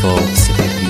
مصطفی سپهری.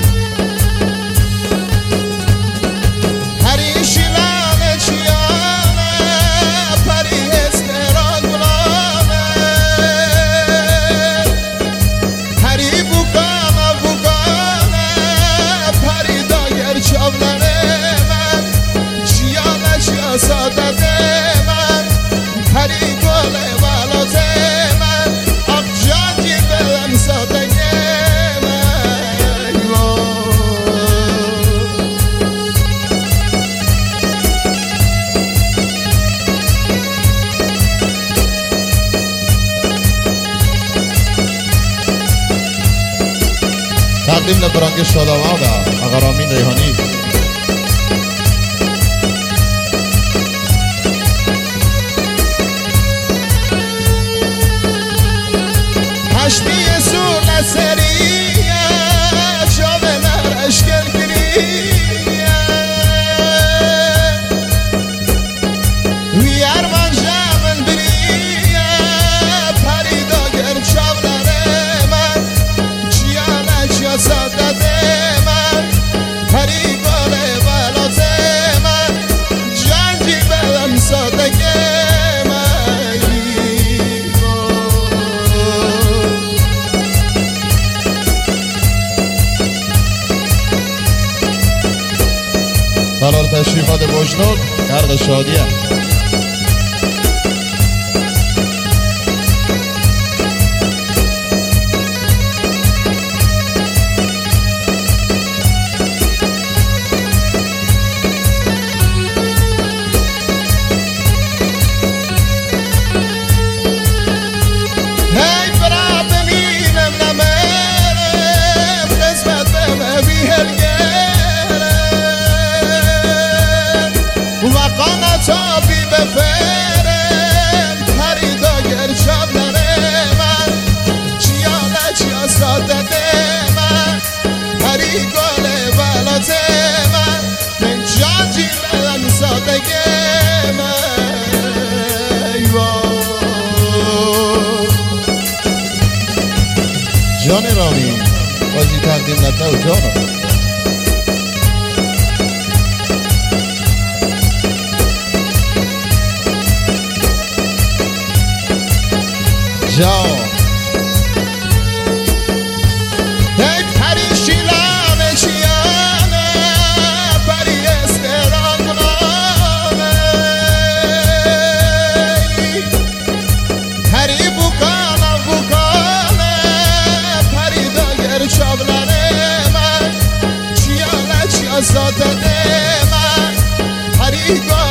تقدیم لبرانگ شاداباد آقا رامین ریحانی. هشتی سول سریه شاوه نرش گرگریه وی ارمان جمن بریه پریدا گر چاولاره من چیانه چیا سادته من پری گله بلاته من جنجی بلم سادگه سالار تشریفات بجنوق گرد شادیه. تابی بفرم پریدا گر چابلره من چیانه چیا ساده من پری گله بلاته من جانجی بلن سادگه من جان رامین بازی تقدیم نده و جانم جان ای پری شیلانه چیانه پری استرانگنانه پری بوکانه بوکانه پری داگر چابلانه من چیانه چیا ساده من پری